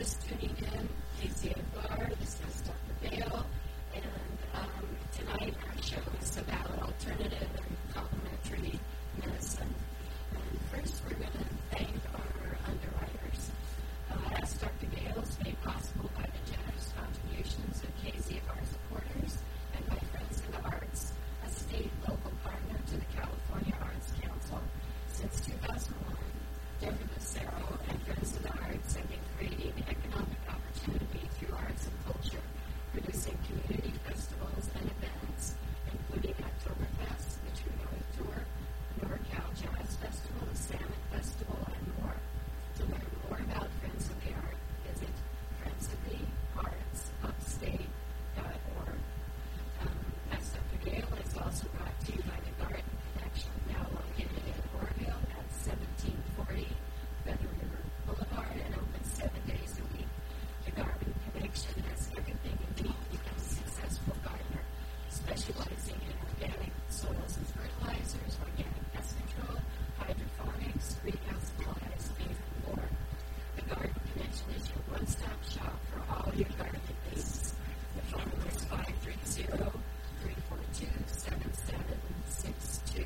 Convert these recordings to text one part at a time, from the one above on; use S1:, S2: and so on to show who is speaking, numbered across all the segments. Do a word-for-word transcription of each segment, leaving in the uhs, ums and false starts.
S1: just tuning in, K C F R, this is Doctor Dale, and um, tonight our show is about alternative and complementary medicine. And first, we're going to thank our underwriters. Uh, as Doctor Dale is made possible by the generous contributions of K C F R supporters and by Friends of the Arts, a state local partner to the California Arts Council. Since two thousand one, Deborah Lucero and Friends of the Arts have been creating economic opportunity through arts and culture, producing community festivals and events, including Oktoberfest, the True North Tour, NorCal Jazz Festival, the Salmon Festival, and more. To learn more about Friends of the Arts, visit friends of the arts upstate dot org. Um, as Doctor Dale is also brought to you by the Garden Connection, now located in Oroville at seventeen forty Feather River Boulevard and open seven days a week. The Garden Connection has everything you need to become a successful gardener, specializing in organic soils and fertilizers, organic pest control, hydroponics, greenhouse supplies, and more. The Garden Connection is your one-stop shop for all your gardening needs. The phone number is five three zero, three four two, seven seven six two.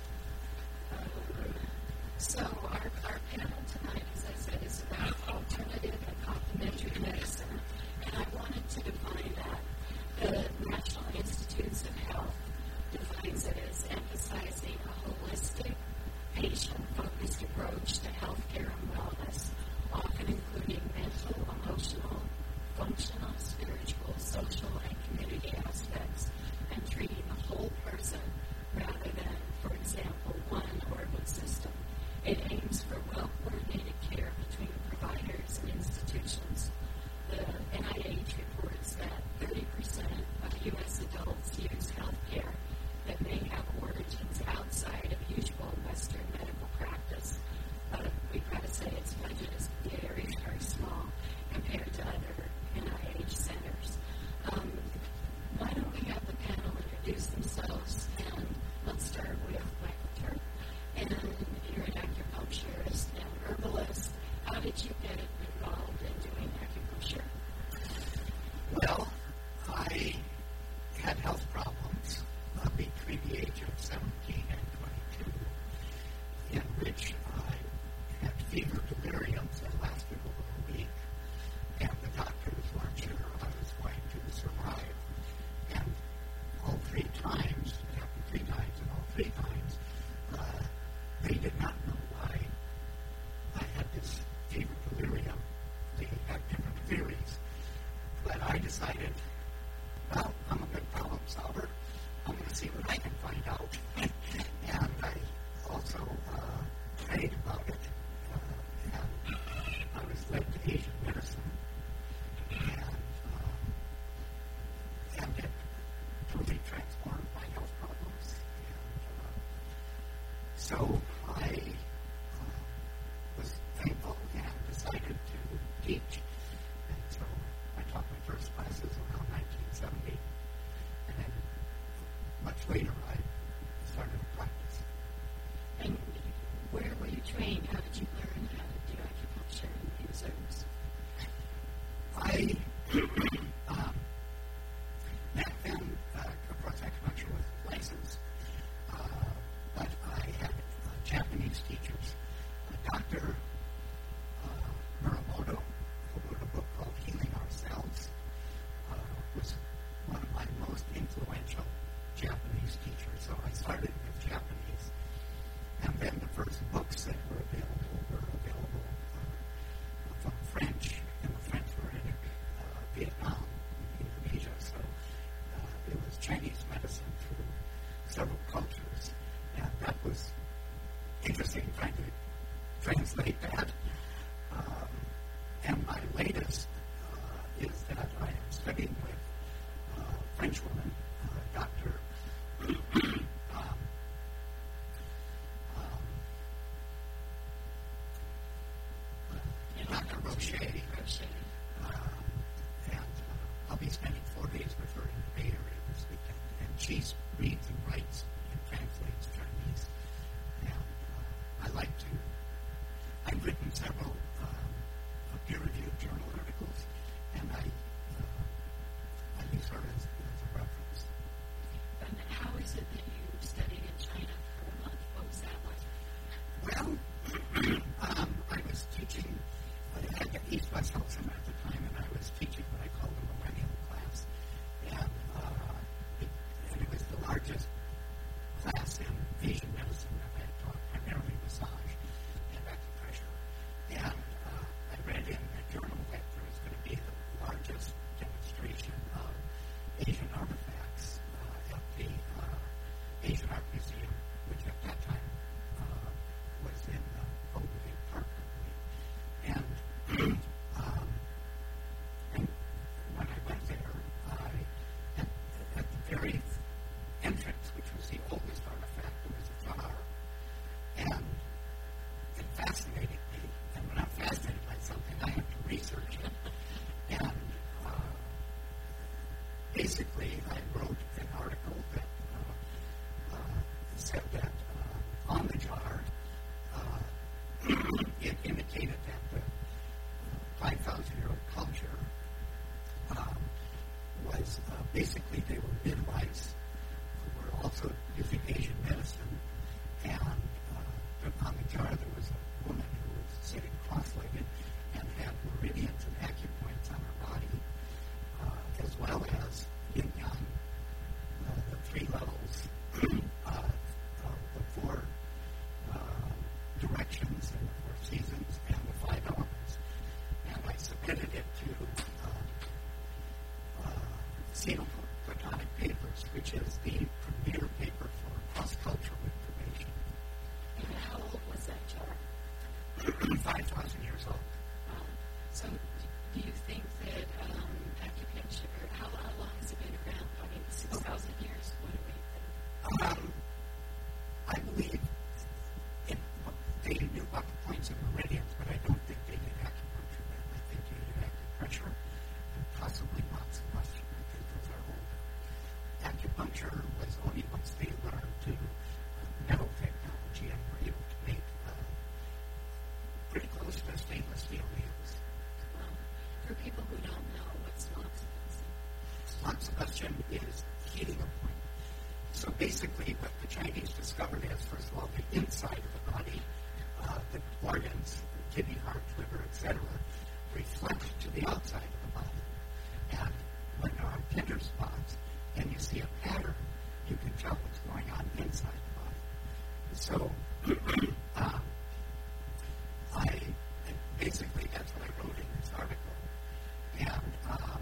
S1: Um, so our, our panel tonight, as I said, is about alternative and complementary medicine. And I wanted to define that. The National Institutes of Health defines it as emphasizing a holistic, patient-focused approach to healthcare and wellness, often including mental, emotional, functional, spiritual, social, and community aspects, and treating the whole person rather than, for example, one organ system. It aims for well-coordinated care between providers and institutions. The N I H reports that thirty percent of U S adults use health care that may have origins outside of usual Western medical practice. But we've got to say its budget is very, very small compared to other N I H centers. Um, why don't we have the panel introduce themselves? And let's start with Michael Turk. And you're an acupuncturist and herbalist. How did you get involved in doing acupuncture?
S2: Well, I had health problems uh, between the age of seventeen and twenty-two, in which I had fever deliriums that lasted over a week, and the doctors weren't sure I was going to survive. And all three times, it happened three times, and all three times, uh, they did not know why I had this fever delirium. They had different theories. But I decided, well, I'm a good problem solver. I'm going to see what I can find out. And I also uh, prayed about it. Uh, and I was led to Asian medicine. And, um, and it totally transformed my health problems. And uh, so I uh, was thankful and decided to teach. And so I taught my first classes around nineteen seventy, and then much later I started to practice.
S1: And where were you trained? How did you learn how to do acupuncture and use herbs?
S2: I, um, back then, uh, of course, acupuncture was licensed, uh, but I had uh, Japanese teachers. Uh, Doctor uh, Muramoto, who wrote a book called Healing Ourselves, uh, was one of my most influential Japanese teachers. So I started with Japanese. And then the first books that were available were available uh, from French, and the French were in uh, Vietnam, Indonesia. So uh, it was Chinese medicine through several cultures. And that was interesting trying to translate that. Um, and my latest uh, is that I am studying with uh, a French woman, uh, Doctor um, um, uh, Doctor Roche, um, and uh, I'll be spending four days with her in the Bay Area this weekend. And she reads and writes and translates Chinese. And uh, I like to, I've written several um, peer-reviewed journal indicated that the uh, five thousand year old culture um, was uh, basically they were midwives who were also using Asian medicine, and uh, on the jar there was a woman who was sitting cross-legged and had meridians and acupoints on her body, uh, as well as yin yang, uh, the three levels, uh, uh, the four uh, directions and the four seasons and the five elements. And I submitted it to uh, uh, Sino-Platonic Papers, which is the premier paper for cross-cultural information.
S1: And how old was that jar?
S2: five thousand years old.
S1: Um, so do you think that um, acupuncture, how, how long has it been around? I mean, six thousand years? What do we think?
S2: Um, I believe it, they knew about the points of meridians, but I don't think they did acupuncture then. I think they did acupressure and possibly lots of Western. I think those are older. Acupuncture was only once they learned to uh, metal technology and were able to make uh, pretty close to stainless steel needles.
S1: Um, for people who don't know, what's moxibustion?
S2: Moxibustion is heating a point. So basically what the Chinese discovered is, first of all, the inside of the body, uh, the organs, kidney, heart, liver, et cetera, reflect to the outside of the body. And when there are tender spots and you see a pattern, you can tell what's going on inside the body. So um, I basically that's what I wrote in this article. And um,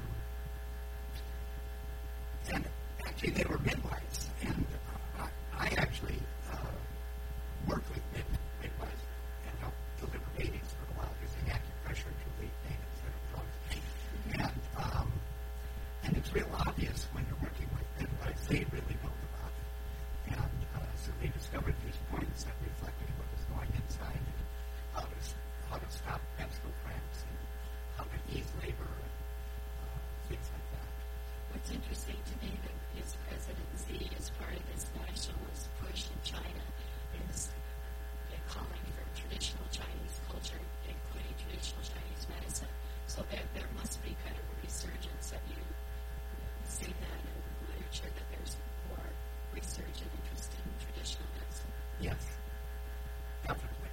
S2: and actually they were midwives, and uh, I, I actually uh, worked with mid, midwives and helped deliver babies for a while using acupressure to relieve pain instead of drugs. And um, and it's real obvious when you're working with midwives, they really know the body. And uh, so they discovered these points that reflected what was going inside and how to, how to stop menstrual cramps and how to ease labor and uh, things like that.
S1: What's interesting to me that his presidency, as part of this nationalist push in China, is calling for traditional Chinese culture, including traditional Chinese medicine. So there, there must be kind of a resurgence. Have you seen that in literature, that there's more research and interest in traditional medicine?
S2: Yes, definitely.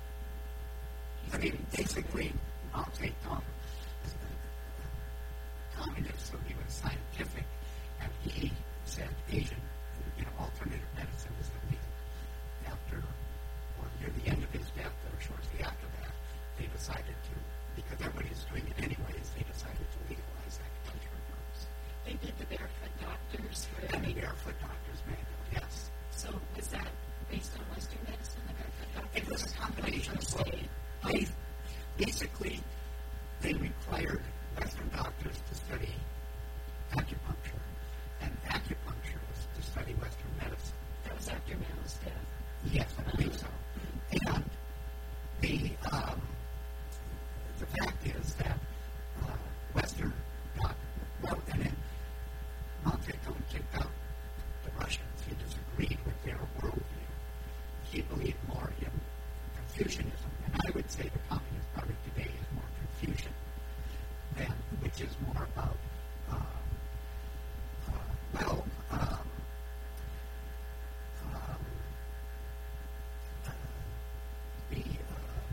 S2: I mean, basically, Mao Zedong was a communist, so he was scientific, and he said Asian, you know, alternative medicine is illegal. After, or near the end of his death, or shortly after that, they decided to, because everybody was doing it anyways, they decided to legalize acupuncture and herbs.
S1: They did the barefoot doctors.
S2: And the barefoot doctors manual, yes.
S1: So was that based on Western medicine, the barefoot doctors?
S2: It was a combination of both. They, basically, they required Western doctors to study acupuncture, and acupuncturists to study Western medicine.
S1: That was after Mao's death.
S2: Yes, I believe so. And the um, the fact is that uh, Western doc, well, and then Mao Zedong kicked out the Russians. He disagreed with their worldview. He believed more in Confucianism, and I would say the Communist Party today is more Confucian, than, which is more about, uh, uh, well, um, um, uh, the, uh,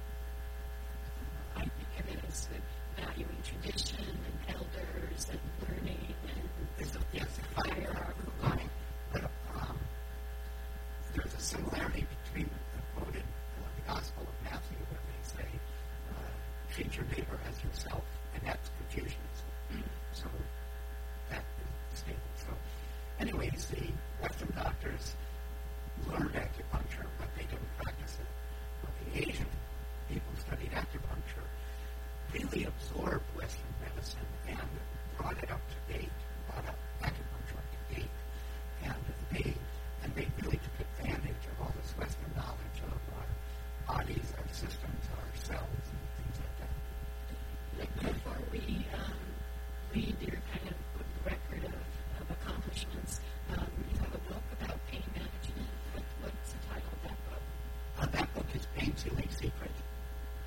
S1: I think of it as valuing tradition and elders and learning and
S2: It's a, yes, a hierarchical line, but um, there's a similarity between the quoted uh, the Gospel of Matthew, where they say, uh, "Treat your neighbor as yourself," and that's Confucianism. So that is stable. So, anyways, the Western doctors learned acupuncture, but they didn't practice it. But the Asian people who studied acupuncture really absorbed Western medicine and brought it up to date. Brought up acupuncture up to date, and they and they really took advantage of all this Western knowledge of our bodies, our systems, our cells, and things like that.
S1: Before we um, read your kind of record of, of accomplishments, um, you have a book about pain management. What, what's the title of that book?
S2: Uh, that book is Pain Healing Secret.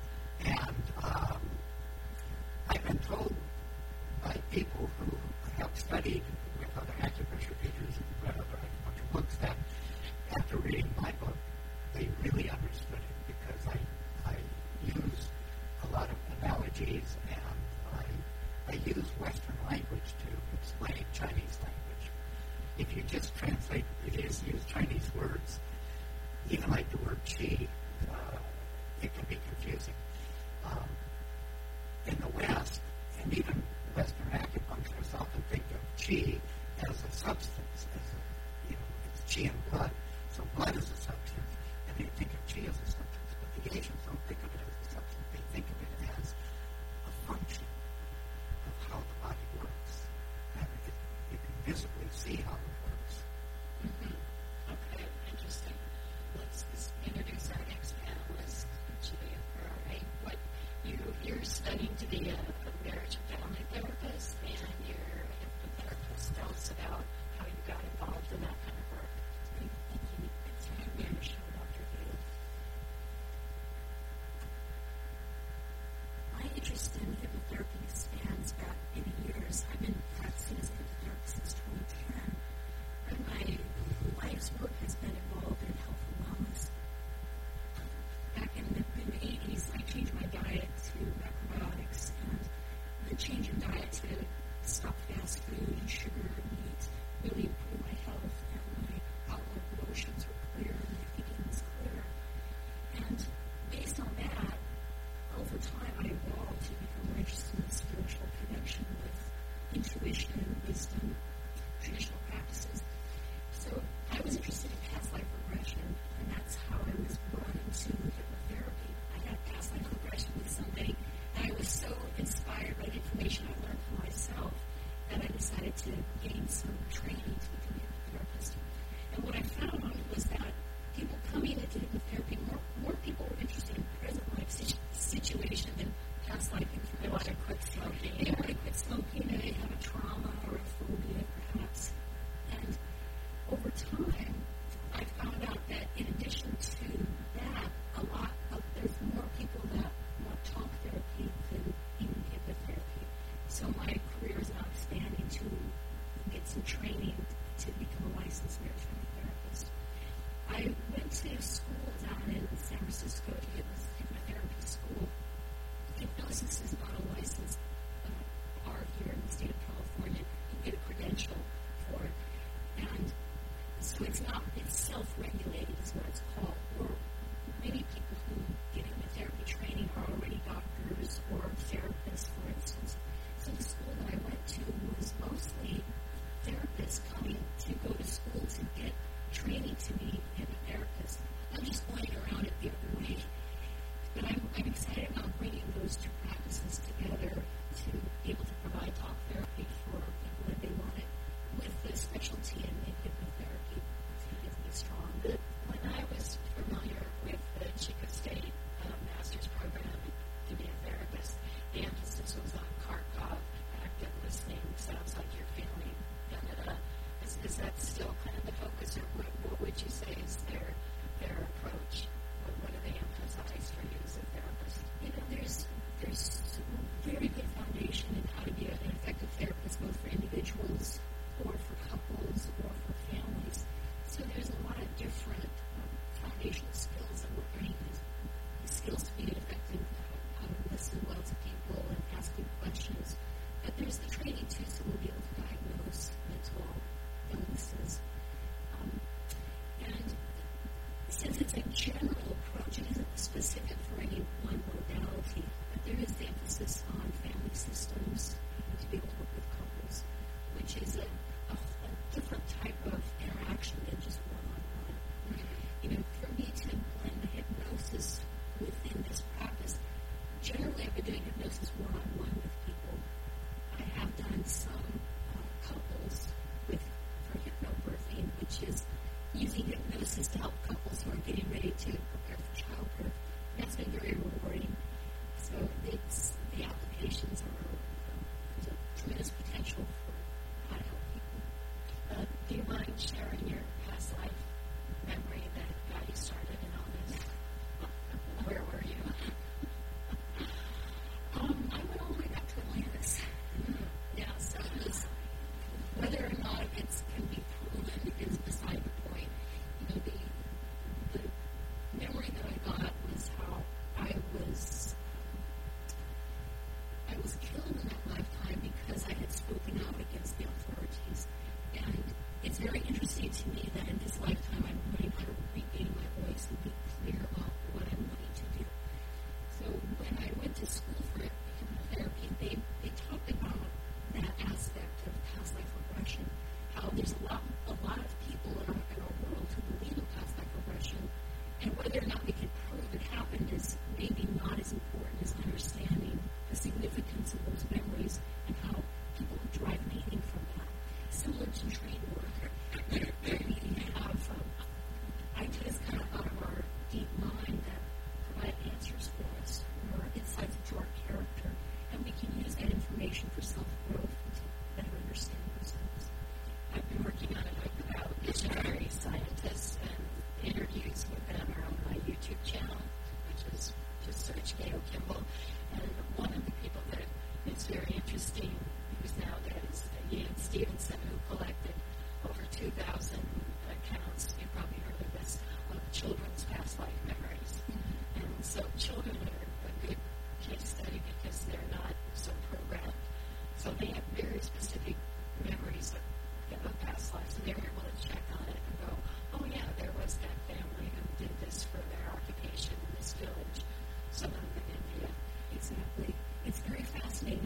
S2: studied with other acupressure teachers and read other acupuncture books that after reading my book, they really understood it because I, I use a lot of analogies and I, I use Western language to explain Chinese language. If you just translate, if you just use Chinese words, even like the word qi, uh, it can be confusing. Um, in the West, and even Western acupuncturists often think of qi as a substance, as a, you know, it's qi and blood. So blood is a substance, and they think of qi as a substance. But the Asians don't think of it as a substance. They think of it as a function of how the body works. And it, you can visibly see how it works.
S1: Mm-hmm. Okay, interesting. Let's just introduce our next panelist, Julia Ferrari. What you, you're studying to be a, a marriage and family therapist, and you're a hypnotherapist. Tell us about how you got involved in that kind of work.
S3: Thank you. Thanks for having me on the show, Doctor Field. My interest in hypnotherapy spans back many years. I've been practicing as a hypnotherapist since twenty ten, and my life's work has been involved in health and wellness. Back in the, in the eighties, I changed my diet to macrobiotics, and the change in diet to stop fast food and sugar and meat really improved my health, and my outlook emotions were clear, and my thinking was clear. And based on that, over time I evolved to become more interested in the spiritual connection with intuition, wisdom, traditional practices. So I was interested in past life regression, and that's how I was brought into hypnotherapy. I had past life regression with somebody, and I was so inspired by the information I learned for myself that I decided to gain some training to become a hypnotherapist. And what I found was that people coming into hypnotherapy, more, more people were interested in present life situ- situation than past life information.
S1: They want to quit smoking.
S3: They want to quit smoking, or they have a trauma or a phobia, perhaps. And over time, I found out that in addition to that, a lot of, there's more people that want talk therapy than even hypnotherapy. So my career is now expanding to get some training to become a licensed marriage family therapist. I went to school down in San Francisco to get this hypnotherapy school. Hypnosis is not a licensed uh, art here in the state of California. You get a credential for it. And so it's not, it's self-regulated is what it's called. Or many people who get hypnotherapy training are already doctors or therapists, for instance. So the school that I went to was mostly therapists coming to go to school to get training to be hypnotherapists. I'm just going around it the other way. But I'm, I'm excited about bringing those two practices together to be able to provide talk therapy for people that they want it, with the specialty in, in hypnotherapy. It's be strong.
S1: The, when I was familiar with the Chico State uh, master's program to be a therapist, the emphasis was on Kharkov, active listening. Sounds like you're feeling da da da. Is, is that still kind of the focus, or what, what would you say is their their approach? What, what do they emphasize for you as a therapist?
S3: You know, there's there's a very good foundation in how to be an effective therapist, both for individuals or for couples or for families. So there's a lot of different um, foundational skills that we're learning. The skills to be an effective, how, how to listen well to people and ask good questions. But there's the training too, so we'll be able to diagnose mental illnesses. Um, and since it's a general approach, it isn't specific for any one modality, but there is the emphasis on family systems to be able to work with couples, which is a, a, a different type of interaction than just one-on-one. Mm-hmm. You know, for me to blend the hypnosis within this practice, generally I've been doing hypnosis one-on-one with people. I have done some uh, couples with for hypnobirthing, which is using hypnosis to help couples who are getting ready to prepare for childbirth. That's been very rewarding. So it's, the applications are, um, there's a tremendous potential for how to help people.
S1: Uh, do you mind sharing your past life memory that got you started in all this? Where were you?
S3: Um, I went all the way back to Atlantis.
S1: Mm-hmm.
S3: Yeah, so it was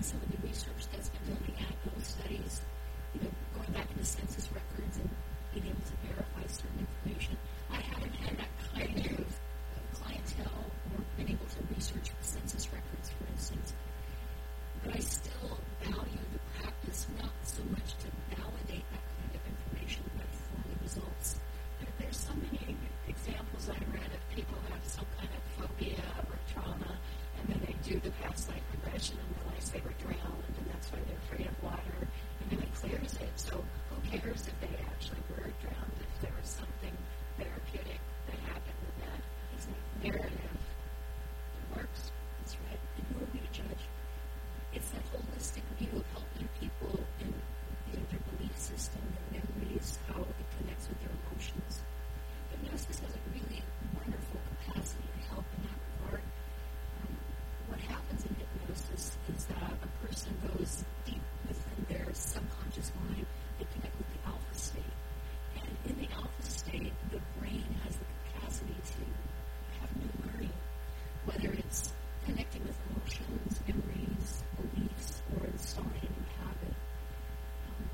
S3: and some of the research that's been done in anecdotal studies, you know, going back into census records and being able to verify certain information. I haven't had that kind of uh, clientele or been able to research census records, for instance. But I still value the practice not so much to validate that kind of information, but for the results. There, there's so many examples I read of people who have some kind of phobia or trauma, and then they do the past life regression and realize they were drowned, and that's why they're afraid of water, and then it clears it. So who cares if they actually were drowned, if there was something therapeutic that happened with that narrative? It works. That's right. And who are we to judge? It's that holistic view of helping people in, you know, their belief system, their memories, how it connects with their emotions. Hypnosis has a really wonderful capacity to help in that regard. Um, what happens in hypnosis is that a person goes deep within their subconscious mind. They connect with the alpha state. And in the alpha state, the brain has the capacity to have new learning, whether it's connecting with emotions, memories, beliefs, or installing a new habit. Um,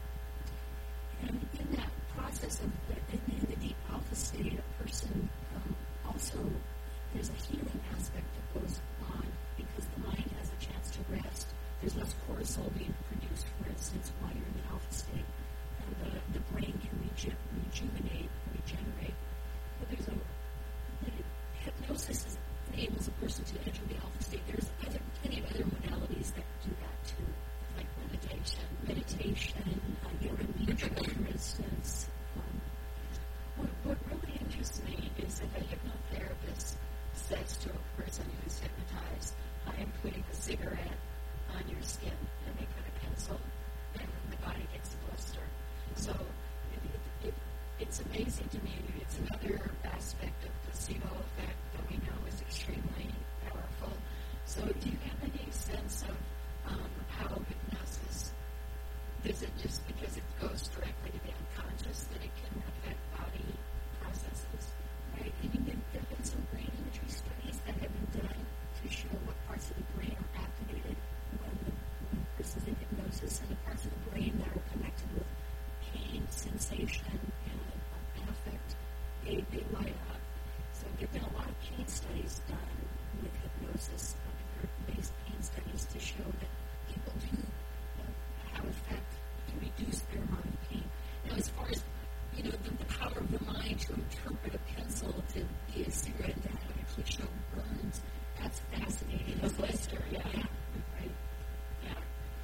S3: and in that process of the, in, in the deep alpha state, a person um, also, there's a healing aspect that goes on because the mind has a chance to rest. There's less cortisol being produced, for instance, while you're in the alpha state. And the, the brain can reju- rejuvenate, regenerate. But there's a, the hypnosis is, enables a person to enter the alpha state. There's other, plenty of other modalities that do that too, like meditation, meditation, uh, yoga nidra, for instance. Um, what, what really interests me is if a hypnotherapist says to a person who's hypnotized, I am putting a cigarette on your skin, and they put a pencil, and the body gets a blister. So it, it, it, it's amazing to me. It's another aspect of placebo effect that we know is extremely powerful. So do you have any sense of um, how hypnosis, is it just because it goes directly to the unconscious that it can affect body processes? Right? I mean, there, there have been some brain imagery studies that have been done to show what parts of the brain are activated when the, when the person's in hypnosis, and the parts of the brain that are connected with pain, sensation, and, uh, and affect, they, they light up. So there have been a lot of pain studies done with hypnosis, based pain studies to show that people do uh, have effect to reduce their amount of pain. Now, as far as, you know, the, the power of the mind to interpret a pencil to be a cigarette and to actually show burns, that's fascinating. A blister, yeah. yeah. Right. Yeah.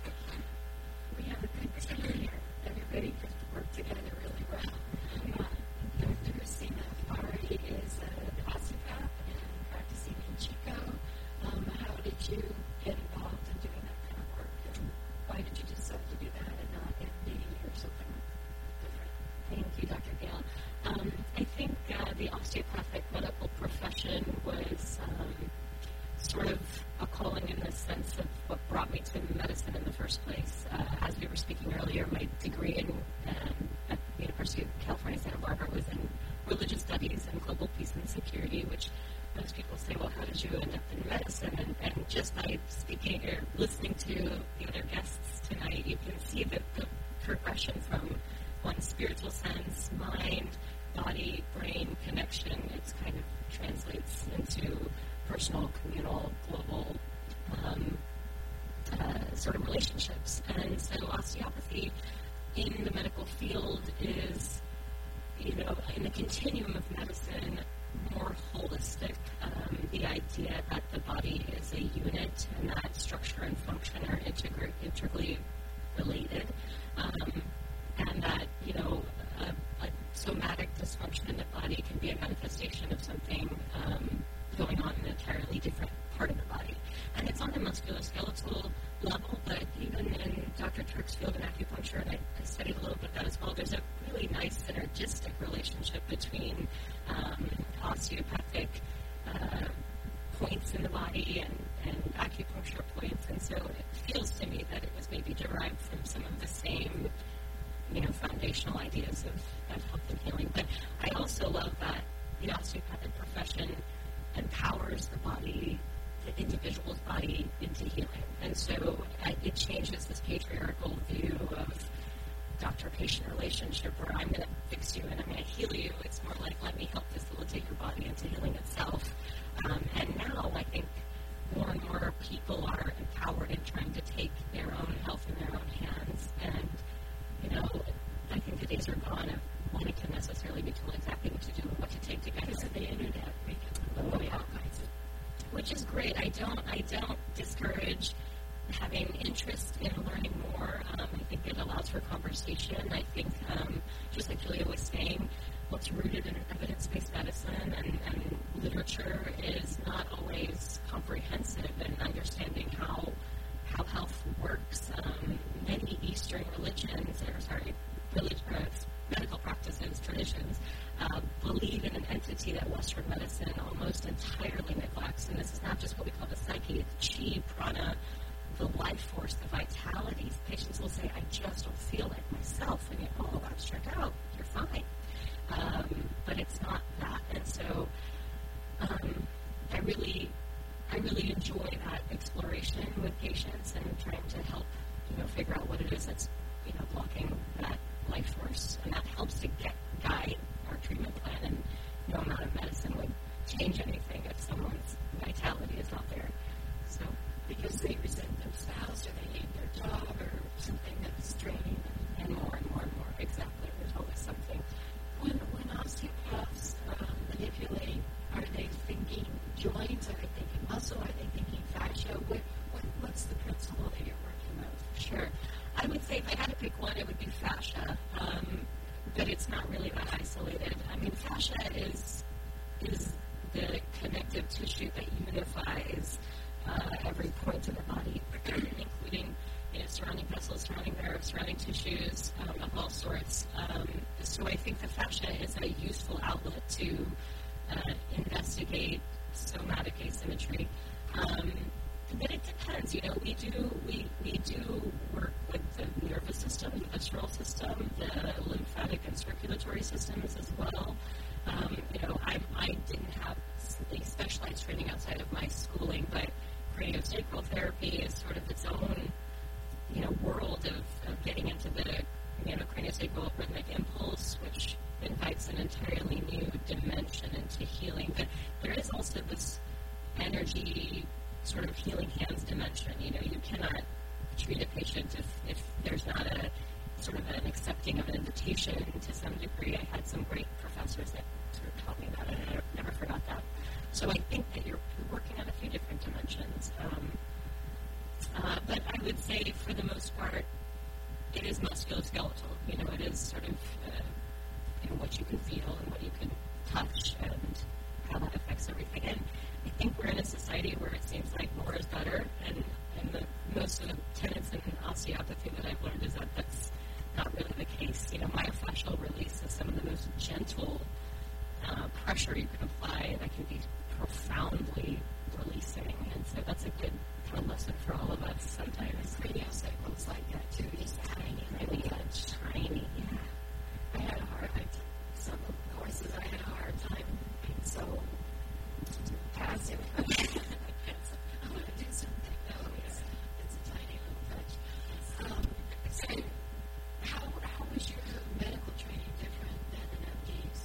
S3: We have a good team here. Everybody can work together really well. Uh, Doctor Christina Fari is an osteopath and practicing in Chico. Um, how did you get involved in doing that kind of work? And why did you decide to do that and not M D or something different?
S4: Thank you, Doctor Gale. Um, I think uh, the osteopathic medical profession was um, sort of a calling in the sense of what brought me to medicine in the first place. Uh, as we were speaking earlier, my degree in, um, at the University of California, Santa Barbara was in religious studies and global peace and security, which most people say, well, how did you end up in medicine? And, and just by speaking or listening to the other guests tonight, you can see that the progression from one spiritual sense, mind, body, brain connection, it's kind of translates into personal, communal, global um, uh, sort of relationships. And so osteopathy in the medical field is, you know, in the continuum of medicine, more holistic. Um, the idea that the body is a unit and that structure and function are integr- integrally related, um, and that, you know, a, a somatic dysfunction in the body can be a manifestation of something um, going on in an entirely different part of the body. And it's on the musculoskeletal level, but even in Doctor Turk's field in acupuncture, and I, I studied a little bit of that as well, there's a really nice synergistic relationship between um, osteopathic uh, points in the body and, and acupuncture points. And so it feels to me that it was maybe derived from some of the same, you know, foundational ideas of, of health and healing. But I also love that the osteopathic profession empowers the body, the individual's body, into healing. and so uh, it changes this patriarchal view of doctor-patient relationship where I'm going to fix you and I'm going to heal you. It's more like, let me help facilitate your body into healing itself. Um, and now I think more and more people are empowered in trying to take their own health in their own hands. And, you know, I think the days are gone of wanting to necessarily be told exactly what to do and what to take together.
S3: Because of the internet, we can
S4: Oh,
S3: look
S4: yeah.
S3: all kinds of
S4: Which is great. I don't I don't discourage having interest in learning more. Um, I think it allows for conversation. I think, um, just like Julia was saying, what's rooted in evidence-based medicine and, and literature is not always comprehensive in understanding how how health works. Um, many Eastern religions, or sorry, relig- uh, medical practices, traditions, uh, believe in an entity that Western medicine almost entirely neglects. And this is not just what we call the psyche, it's chi, prana, the life force, the vitality. Patients will say, I just don't feel like myself. And you go, oh, that's checked out. You're fine. Um, but it's not that. And so um, I really I really enjoy that exploration with patients and trying to help, you know, figure out what it is that's, you know, blocking that life force. And that helps to get guide our treatment plan. And no amount of medicine would change anything if someone's vitality is not there. So
S3: because they resent themselves or they hate their job or something that's draining them.
S4: and more and more and more. Exactly. There's always something.
S3: When, when osteopaths um, manipulate, are they thinking joints? Are they thinking muscle? Are they thinking fascia? What, what, what's the principle that you're working with?
S4: Sure. I would say if I had to pick one, it would be fascia. Um, but it's not really that isolated. I mean, fascia is is the connective tissue that unifies uh, every point of the body, including, you know, surrounding vessels, surrounding nerves, surrounding tissues um, of all sorts. Um, so I think the fascia is a useful outlet to uh, investigate somatic asymmetry. Um, but it depends. You know, we do we we do work with the nervous system, the visceral system, the lymphatic and circulatory systems as well. Um, you know, I I didn't have any specialized training outside of my schooling, but craniosacral therapy is sort of its own, you know, world of, of getting into the, you know, craniosacral rhythmic impulse, which invites an entirely new dimension into healing. But there is also this energy sort of healing hands dimension. You know, you cannot treat a patient if, if there's not a sort of an accepting of an invitation to some degree. I had some great professors that sort of taught me that, and I never, never forgot that. So I think that you're, you're working on a few different dimensions. Um, uh, but I would say, for the most part, it is musculoskeletal. You know, it is sort of uh, you know, what you can feel and what you can touch and how that affects everything. And I think we're in a society where it seems like more is better, and, and the, most of the tenets in osteopathy that I've learned is that that's not really the case. You know, myofascial release is some of the most gentle uh, pressure you can apply that can be profoundly releasing, and so that's a good kind of lesson for all of us sometimes.
S3: Craniosacral is like that too, just tiny,
S4: Really
S3: really touch.
S4: tiny.
S3: Yeah. I had a hard, I took some of the courses, I had a hard time being so passive. I'm going to do something. No, it's, it's a tiny little touch. Um, so, how, how was your medical training different than an M D's?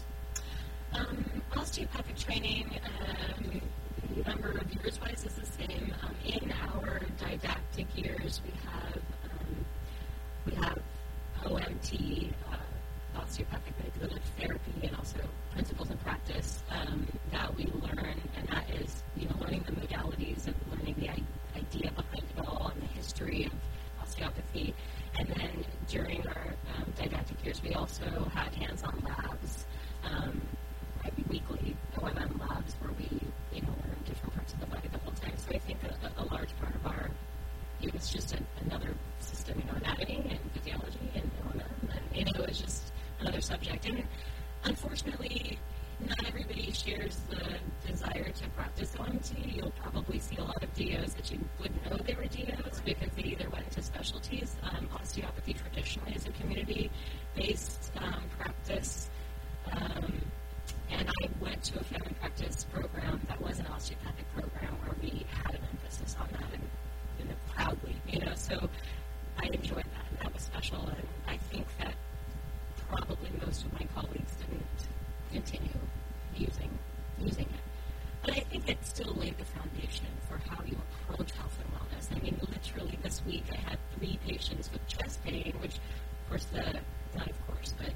S4: Um, osteopathic training, um, number of years-wise is the same. Um, in our didactic years, we have um, we have O M T, uh, osteopathic manipulative therapy, and also principles and practice um, that we learn, and that is, you know, learning the modalities and learning the I- idea behind it all and the history of osteopathy. And then during our um, didactic years, we also had hands-on labs. Um, weekly O M M labs where we, you know, learn different parts of the body the whole time. So I think a, a large part of our, it was just a, another system, you know, anatomy and physiology and O M M, and, you know, it was just another subject. And unfortunately, not everybody shares the desire to practice O M T. You'll probably see a lot of D Os that you wouldn't know they were D Os because they either went into specialties. Um, osteopathy traditionally is a community-based um, practice. Um, And I went to a family practice program that was an osteopathic program where we had an emphasis on that, and, and proud so I enjoyed that, and that was special, and I think that probably most of my colleagues didn't continue using using it. But I think it still laid the foundation for how you approach health and wellness. I mean, literally this week I had three patients with chest pain, which, of course, the not of course, but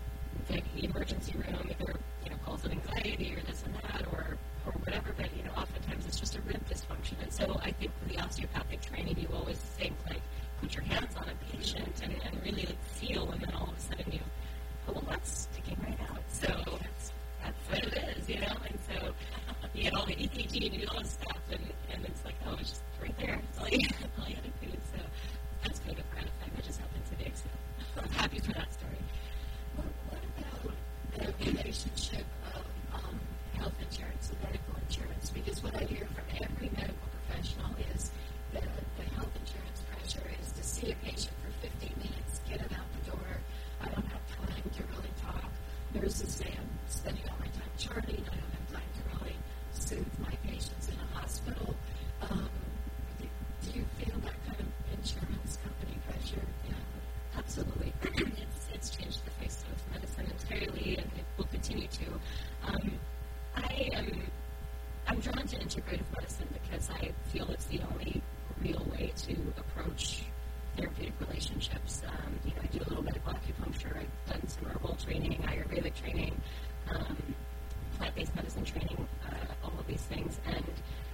S4: the emergency room either, you know, calls it anxiety or this and that or or whatever, but, you know, oftentimes it's just a rib dysfunction. And so I think with the osteopathic training, you always think, like, put your hands on a patient and, and really like, feel, and then all of a sudden you, oh, well, that's sticking right out. So that's, that's what it is, you know? And so you get all the E K G and you do all this stuff, and, and it's like, oh, it's just right there. That's all you, that's all you had to do. So that's kind of gratifying. That just happened today, so I'm happy for that story.
S1: What, what about the relationship of um, health insurance and medical insurance? Because what I hear from every medical professional is that the health insurance pressure is to see a patient for fifteen minutes, get them out the door. I don't have time to really talk. Nurses say I'm spending all my time charting. I don't have time to really soothe my patients in a hospital. Um, do, do you feel that kind of insurance company pressure? Yeah.
S4: Absolutely. it's, it's changed the face of medicine entirely, and it will continue to. Um, I am I'm drawn to integrative medicine because I feel it's the only real way to approach therapeutic relationships. Um, you know, I do a little bit of acupuncture. I've done some herbal training, Ayurvedic training, um, plant-based medicine training, uh, all of these things, and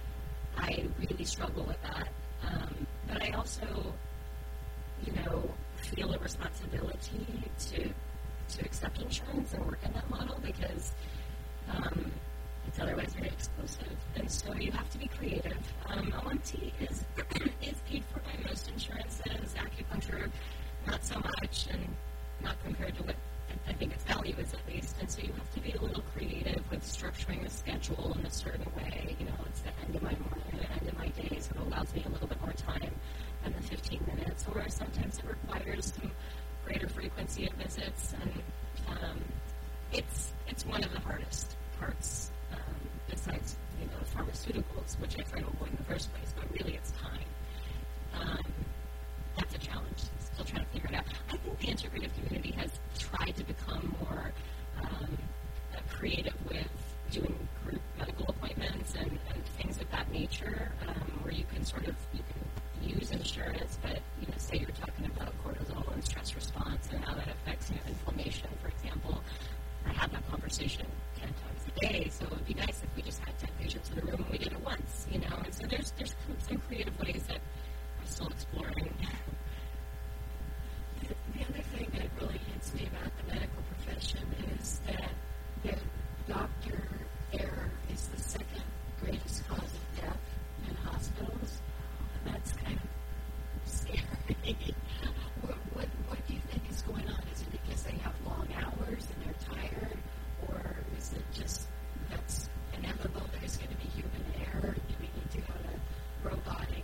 S4: I really struggle with that. Um, but I also, you know, feel a responsibility to to accept insurance and work in that model because um, it's otherwise very explosive. And so you have to be creative. Um, O M T is is paid for by most insurances. Acupuncture, not so much, and not compared to what I think its value is at least. And so you have to be a little creative with structuring the schedule in a certain way. You know, it's the end of my morning or the end of my day, so it allows me a little bit more time than the fifteen minutes. Or sometimes it requires some greater frequency of visits, and um, it's it's one of the hardest parts. Um, besides, you know, pharmaceuticals, which I try to avoid in the first place, but really it's time. Um, that's a challenge. Still trying to figure it out. I think the integrative community has tried to become more um, uh, creative with doing group medical appointments and, and things of that nature, um, where you can sort of you can use insurance, but you know, say you're talking about cortisol and stress response and how that affects you know, inflammation, for example. I have that conversation ten times a day, so it would be nice if we just had ten patients in a room and we did it once, you know. And so there's there's some creative ways that I'm still exploring.
S1: The, the other thing that really hits me about the medical profession is that the doctor error is the second greatest cause of death in hospitals, and that's kind of scary. what, what, what do you think is going on? Is it because they have long hours and they're tired, or is it just that's inevitable? There's going to be human error. Do we need to go to robotic,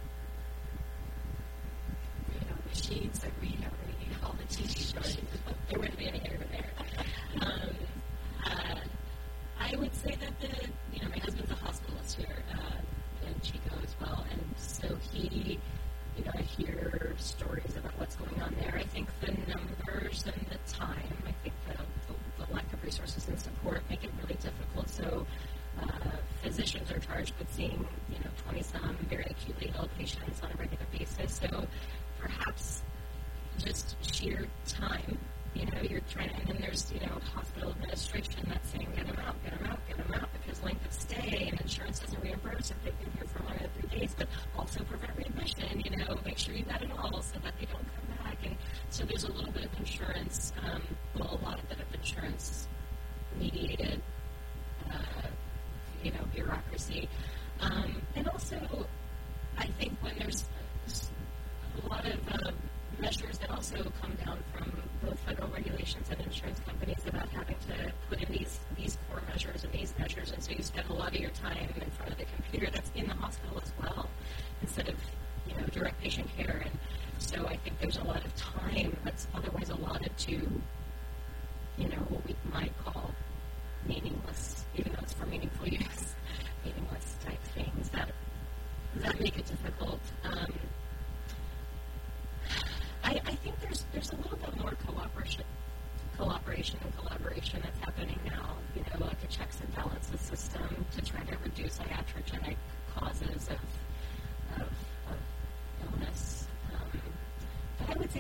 S1: you know, machines that read every all the T V shows?
S4: There wouldn't be any error there. Um, uh, I would say that the you know my husband's a hospitalist here uh, in Chico as well, and so he. You know, I hear stories about what's going on there. I think the numbers and the time, I think the, the, the lack of resources and support make it really difficult. So uh, physicians are charged with seeing, you know, twenty-some very acutely ill patients on a regular basis. So perhaps just sheer time, you know, you're trying to, and then there's, you know, hospital administration that's saying, get them out, get them out, get them out, because length of stay and insurance doesn't reimburse if they've been here for longer than three days, but also prevent readmission, you know, make sure you got it all so that they don't come back. And so there's a little bit of insurance, um, well, a lot of bit of insurance mediated, uh, you know, bureaucracy. Um, and also, I think when there's a lot of uh, measures that also come down from both federal regulations and insurance companies about having to put in these these core measures and these measures, and so you spend a lot of your time in front of the computer that's in the hospital as well, instead of, you know, direct patient care. And so I think there's a lot of time that's otherwise allotted to, you know, what we might call meaningless, even though it's for meaningful use, meaningless type things that that make it difficult. Um,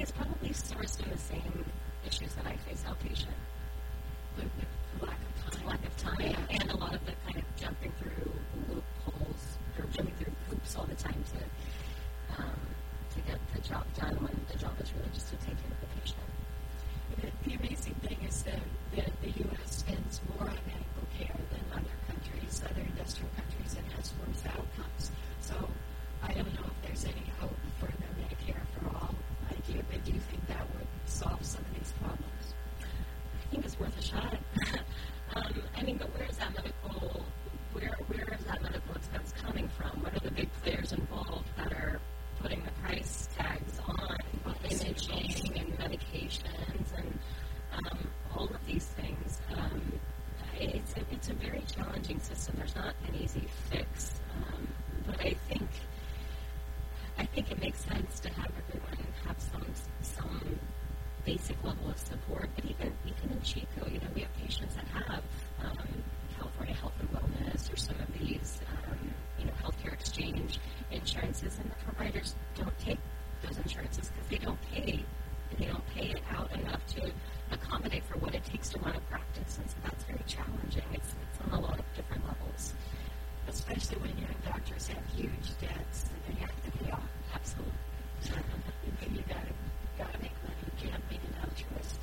S4: is probably sourced in the same issues that I face outpatient.
S1: With, with lack of time.
S4: Lack of time, yeah. And a lot of the kind of jumping through loopholes, or jumping through hoops all the time to um, to get the job done when the job is really just to take care of the patient.
S1: The, the amazing thing is that the, the U S spends more on medical care than other countries, other industrial countries, and has worse outcomes. So I don't know if there's any hope for the Medicare for All idea, but do you think that would solve some of these problems?
S4: I think it's worth a shot. um, I mean, but where is that medical, where where is that medical expense coming from? What are the big players involved that are putting the price tags on imaging and medications and um, all of these things? Um, it's, a, it's a very challenging system. There's not an easy fix. Um, but I think I think it makes sense to have everyone have some some basic level of support. But even even in Chico, you know, we have patients that have um, California Health and Wellness or some of these, um, you know, healthcare exchange insurances, and the providers don't take those insurances because they don't pay they don't pay it out enough to accommodate for what it takes to run a practice, and so that's very challenging. It's it's on a lot of different levels,
S1: especially when young doctors have huge debts that they have to pay off.
S4: Absolutely.
S1: So you gotta gotta make money. You can't be an altruist.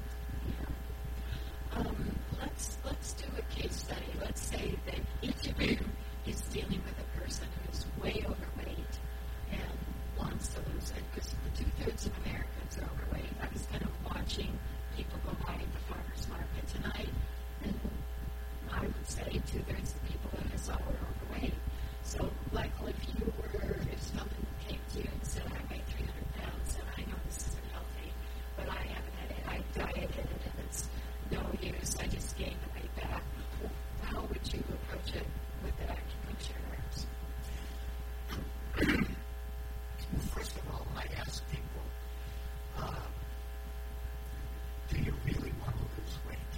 S1: Yeah. Um, let's let's do a case study. Let's say that each of you is dealing with a person who's way overweight and wants to lose it, because two thirds of Americans are overweight. I was kind of watching people go by at the farmers market tonight, and I would say two thirds of the people that I saw were overweight. So, like, if you were, if someone came to you and said, I weigh three hundred pounds, and I know this isn't healthy, but I haven't had it, I dieted it, and it's no use, I just gained the weight back. How would you approach it with the acupuncture herbs?
S2: Well, first of all, I ask people, uh, do you really want to lose weight?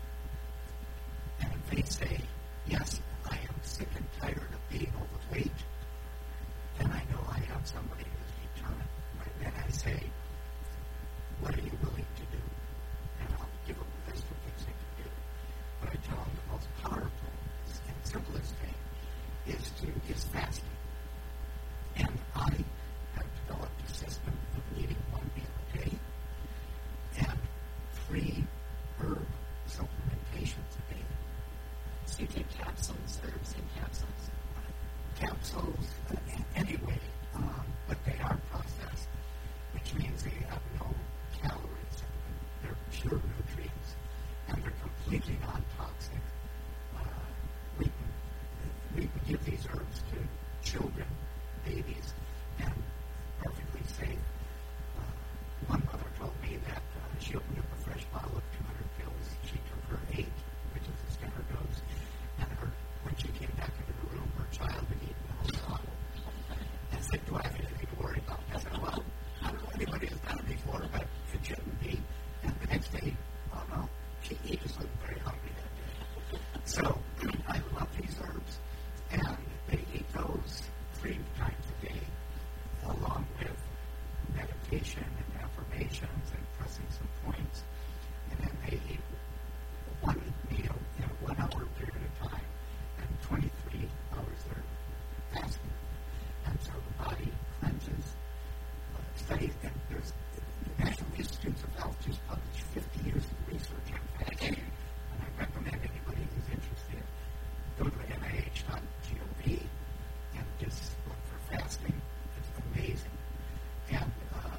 S2: And if they say, yes, I am sick and tired of being overweight, then I know I have somebody who's determined. Right? Then I say, what are you willing to do? And I'll give them a list of things they can do. But I tell them the most powerful and simplest thing is to is fasting. And I have developed a system of eating one meal a day and three herb supplementations a day.
S1: So you take capsules, herbs in capsules?
S2: Capsules, uh, anyway, um, but they are processed, which means they have no calories. They're pure nutrients, and they're completely non-toxic. Uh, we can we can give these herbs to children, babies, and perfectly safe. Uh, one mother told me that uh, she opened up a fresh bottle of two hundred pills. She took her eight, which is the standard dose, and her when she came back into the room, her child had eaten the whole bottle. I said, do I have anything to worry about? I said, well, I don't know if anybody has done it before, but it shouldn't be. And the next day, oh no, she, he just looked very hungry that day. So I love these herbs, and they eat those three times a day, along with meditation and affirmations and pressing some points. And then they eat one meal in a one-hour period of time, and twenty-three hours they're fasting. And so the body cleanses. Uh, studies, and there's the National Institutes of Health just published fifty years of research on fasting, and I recommend anybody who's interested go to N I H dot gov and just look for fasting. It's amazing. And uh,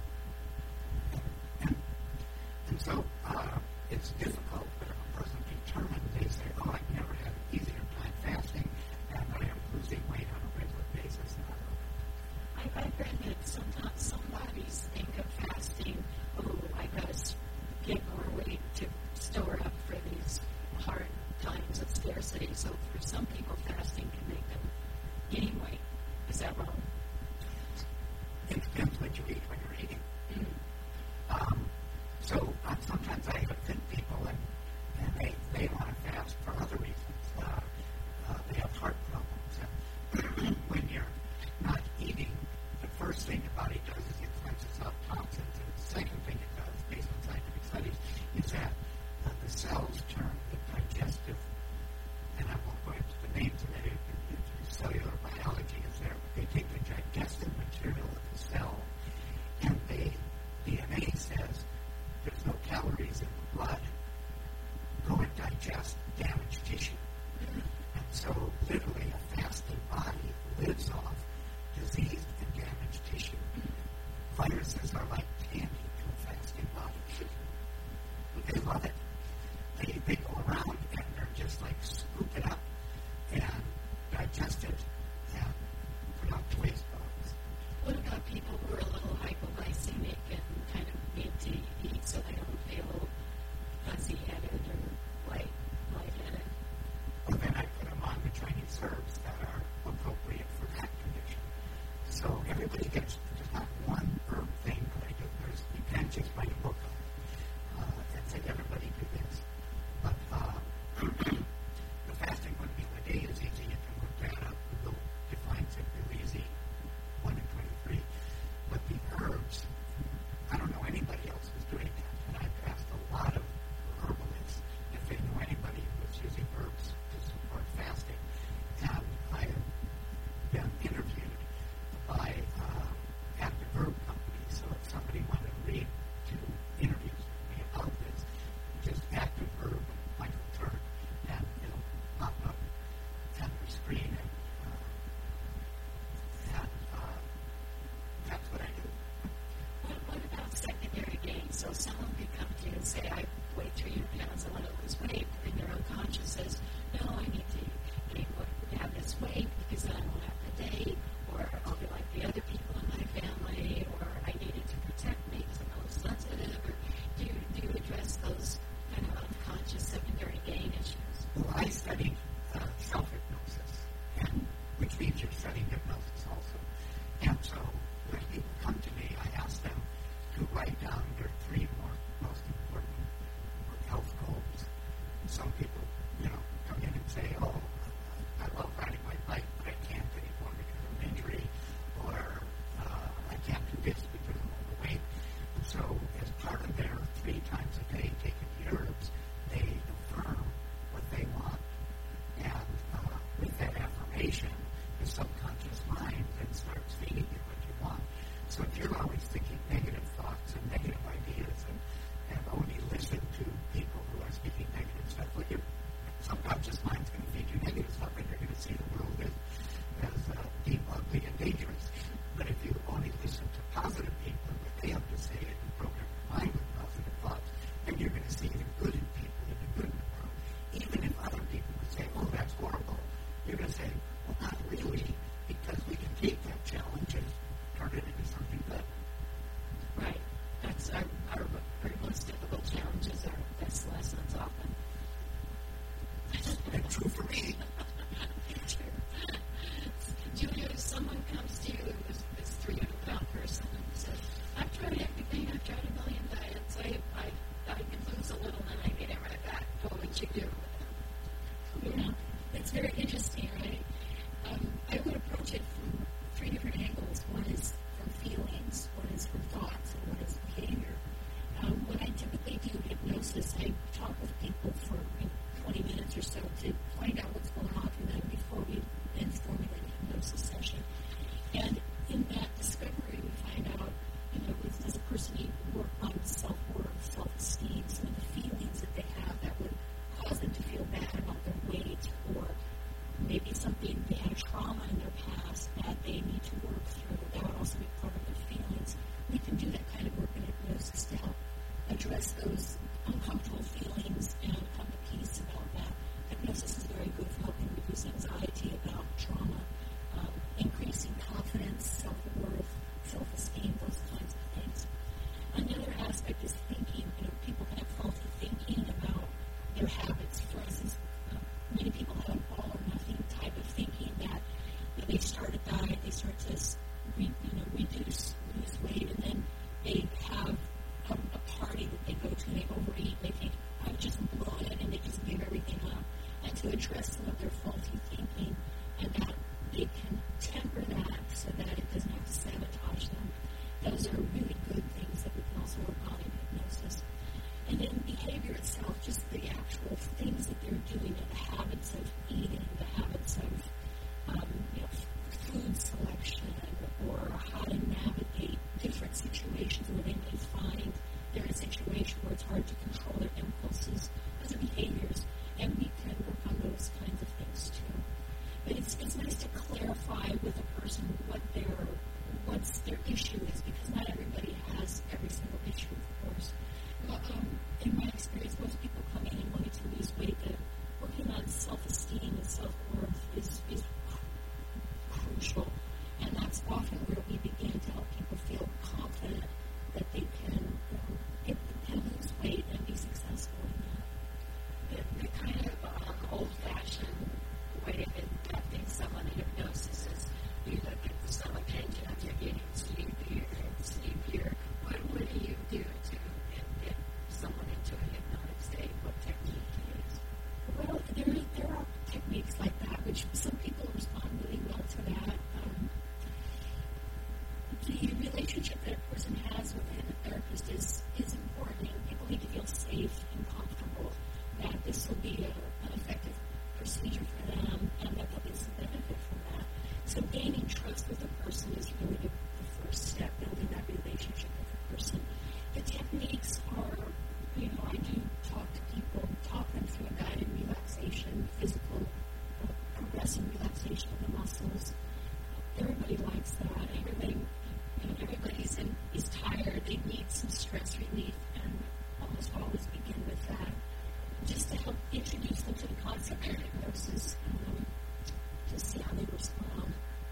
S2: and, and so uh, it's difficult, but if a person's determined, they say, oh, I've never had an easier time fasting, and I am losing weight on a regular basis. And I love it.
S1: I, I've read that sometimes some bodies think of fasting, oh, I got to get more weight to store up for these hard times of scarcity. So for some people, fasting can make them gain weight. Is that wrong?
S2: It depends what you eat when you're eating.
S1: Mm-hmm.
S2: Um, so uh, sometimes I have thin people, and, and they, they want to fast for other reasons. Uh, uh, they have heart problems. And when you're not eating, the first thing your body does is it cleanses out toxins everybody gets just not one herb thing that I do. There's, you can't just write a book on it uh, and say everybody do this. But uh, the fasting one meal a day is easy. You can look that up. Google defines it real easy, one and twenty-three. But the herbs, I don't know anybody else who's doing that. And I've asked a lot of herbalists if they know anybody who's using herbs to support fasting. And I have been interviewed by uh, active herb companies. So if somebody wanted to read two interviews with me about this, just active herb Michael Turk, and it'll pop up on your screen. And, uh, and uh, that's what I do.
S1: What, what about secondary gain? So someone could come to you and say, I weigh three hundred pounds, I want to lose weight, and their unconscious says, no, I need to gain what, have this weight because then I won't have to date, or I'll be like the other people in my family, or I need it to protect me because I'm most sensitive, or do you, do you address those kind of unconscious secondary gain issues?
S2: Well, I studied uh, self-hypnosis, and which means you're studying hypnosis also. And so when people come to me, I ask them to write down their three more most important health goals. Some people, you know, come in and say, oh, I love riding my bike, but I can't anymore because of an injury, or uh, I can't do this because I'm overweight. And so as part of their three times a day taking the herbs, they affirm what they want. And uh, with that affirmation, the subconscious mind then starts feeding you what you want. So if you're always thinking negative thoughts and negative ideas and, and only listen to people who are speaking negative stuff, well, your subconscious mind's going to feed you negative stuff, and you're going to see the world as, as uh, deep, ugly, and dangerous. But if you only listen to positive people and what they have to say, and you program your mind with positive thoughts, then you're going to see the good in people and the good in the world. Even if other people would say, oh, that's horrible, you're going to say, well, not really, because we can take that challenge and turn it into something good.
S1: Right. That's our, our, our most difficult challenges, our best lessons often.
S2: That's true for me.
S1: Julia, if someone comes to you, this, this three hundred pound person, and says, I've tried everything, I've tried a million diets, I, I, I can lose a little, and I get it right back. What would you do?
S3: Yeah, it's very interesting, right? Um, I would approach it from three different angles. One is from feelings, one is from thoughts, and one is behavior. Um, when I typically do hypnosis, I talk with people for you know, twenty minutes or so to find out what's going on for them before we then formulate a hypnosis session. And in that discovery, we find out, you know, is, does a person need work on self-worth, self-esteem, some of the feelings that they have that would cause them to feel bad about their weight, or maybe something they had trauma in their past that they need to work through. That would also be part of their feelings. We can do that kind of work in hypnosis to help address those uncomfortable feelings and come to peace about that. Hypnosis is very good for helping reduce anxiety about trauma, um, increasing confidence, self-worth, self-esteem, those kinds of things. Another aspect is thinking. You know, people can have faulty thinking about their habits. For instance, uh, many people have an all or nothing type of thinking that you know, they start a diet, they start to re, you know, reduce, lose weight, and then they have a, a party that they go to and they overeat, and they think, I've just blown it, and they just give everything up. And to address some of their faulty thinking, and that they can temper that so that it doesn't have to sabotage them. Those are really good things that we can also work on in hypnosis. And then behavior itself, just the actual things that they're doing, and the habits of eating, the habits of um, you know, food selection, or how to navigate different situations where they may find they're in a situation where it's hard to control their impulses. Those are behaviors, and we can work on those kinds of things too. But it's it's nice to clarify with a person what their what's their issue is, because not everybody the relationship that a person has with a therapist is, is important. People need to feel safe and comfortable that this will be a, an effective procedure for them and that they'll get some benefit from that. So gaining trust with a person is really the, the first step, building that relationship with a person. The techniques are, you know, I do talk to people, talk them through a guided relaxation, physical, uh, progressive relaxation of the muscles. Everybody likes that. Everybody, you know, everybody's in, is tired. They need some stress relief, and almost always begin with that, just to help introduce them to the concept of hypnosis, um, to see how they respond.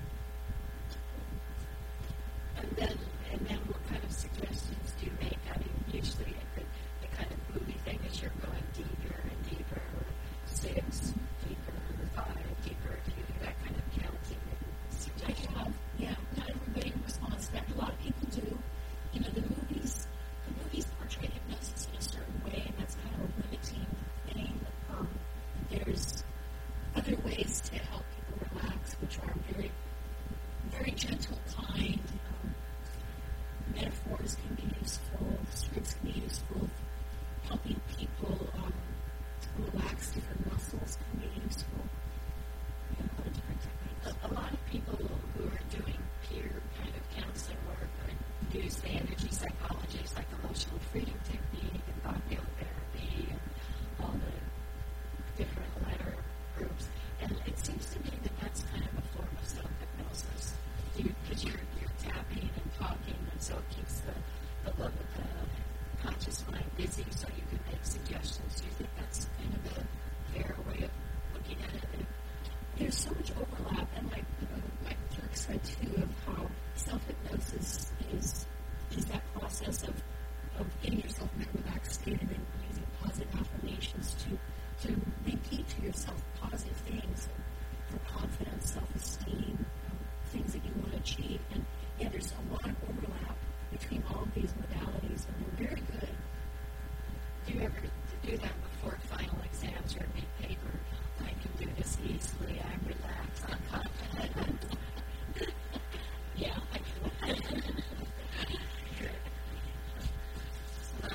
S1: And then, and then what kind of suggestions do you make? I mean, usually the, the kind of movie thing is you're going deeper and deeper, six, deeper, five, deeper. Do you do that kind of counting and suggestion?
S3: I have, yeah. Not everybody responds to that. A lot of people do. You know, the movies, the movies portray hypnosis in a certain way, and that's kind of a limiting thing. Um, there's other ways to help people relax, which are very, very gentle, kind. Um, metaphors can be useful. Scripts can be useful. Helping people um, relax different muscles can be useful. You know, a lot of different techniques.
S1: A, a lot of people who are doing peer kind of counseling work or use the energy psychology, like emotional freedom technique and cocktail therapy and all the different letter groups. And it seems to me that that's kind of a form of self-hypnosis. Because you're, you're tapping and talking, and so it keeps the, the, the, the conscious mind busy so you can make suggestions. Do you think that's kind of a fair way of looking at it?
S3: There's so much overlap, and like uh, Michael Turk said too, of how self-hypnosis is is that process of, of getting yourself in a relaxed state and then using positive affirmations to, to repeat to yourself positive things for confidence, self-esteem, um, things that you want to achieve. And yeah, there's a lot of overlap between all of these modalities, and they're very good.
S1: Do you ever do that before final exams or big paper? I can do this easily. I'm relaxed. I'm confident.
S3: Yeah, I can.
S1: So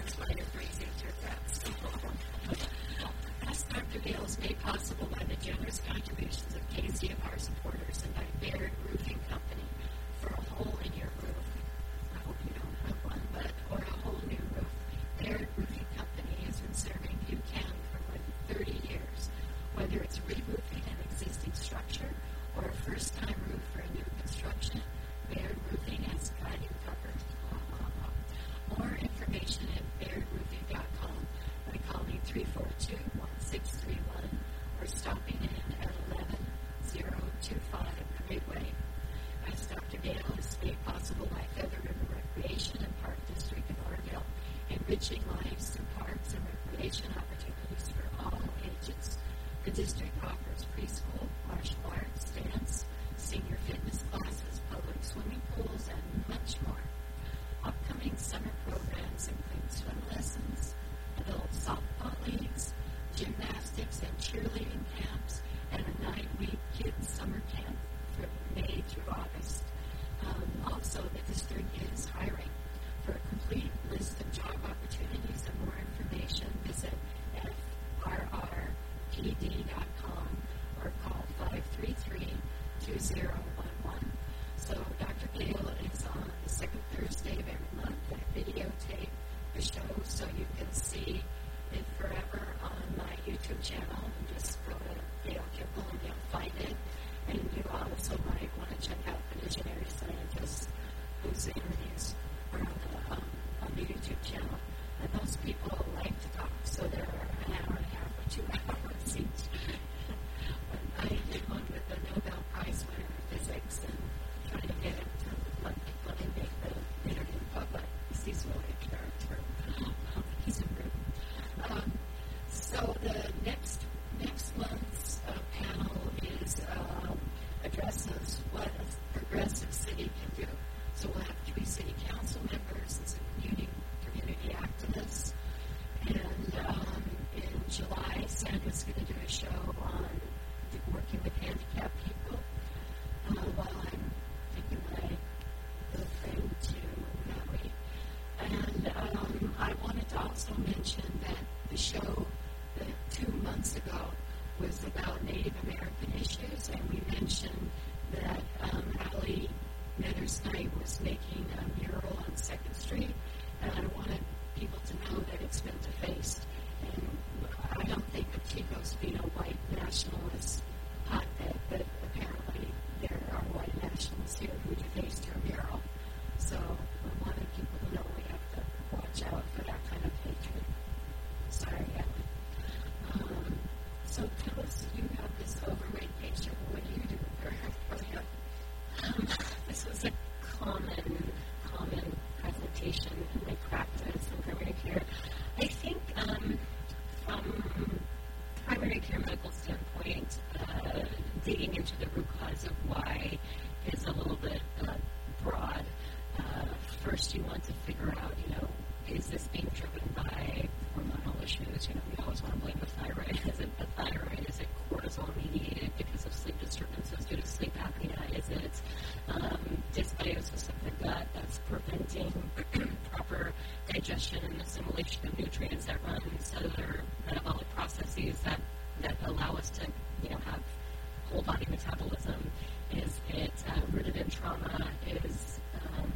S1: was about Native American issues, and we mentioned that um, Allie Nethersknight was making a mural on Second Street, and I wanted people to know that it's been defaced. And I don't think of Chico's being a white nationalist hotbed, but apparently there are white nationalists here who defaced her mural. So I wanted people to know we have to watch out for that kind of hatred. Sorry, Allie. Um, so tell us, you have this overweight patient. What do you do for her? For him?
S4: Um, this was a common, common presentation in my practice in primary care. I think um, from primary care medical standpoint, uh, digging into the root cause of why is a little bit uh, broad. Uh, first, you want to figure out, you know, is this being driven by hormonal issues? You know, we always want to blame the thyroid. Is it the thyroid? Is it cortisol mediated because of sleep disturbances due to sleep apnea? Is it um, dysbiosis of the gut that's preventing proper digestion and assimilation of nutrients that run cellular metabolic processes that, that allow us to, you know, have whole body metabolism? Is it uh, rooted in trauma? Is um,